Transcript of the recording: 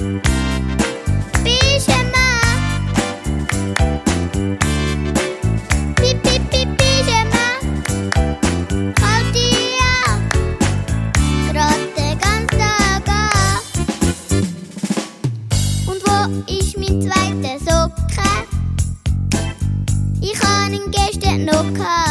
Pyjama. Pyjama. Halt dich an. Grad den ganzen Tag an. Und wo ist mein zweiter Socke? Ich habe ihn gestern noch gehabt.